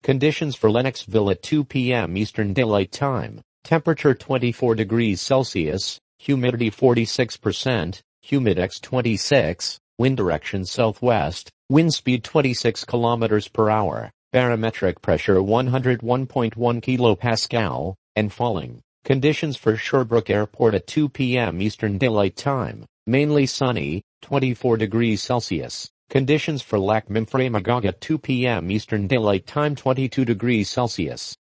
Conditions for Lennoxville at 2 p.m. Eastern Daylight Time. Temperature 24 degrees Celsius, humidity 46%, humidex 26, wind direction southwest, wind speed 26 kilometers per hour, barometric pressure 101.1 kilopascal, and falling. Conditions for Sherbrooke Airport at 2 p.m. Eastern Daylight Time. Mainly sunny, 24 degrees Celsius. Conditions for Lac Memphremagog at 2 p.m. Eastern Daylight Time 22 degrees Celsius.